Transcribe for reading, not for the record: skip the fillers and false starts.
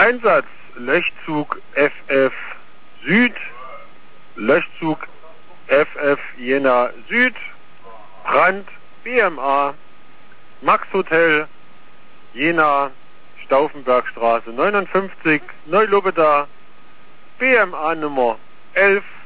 Einsatz Löschzug FF Süd, Löschzug FF Jena Süd, Brand BMA, Max Hotel, Jena, Stauffenbergstraße 59, Neulobeda, BMA Nummer 11,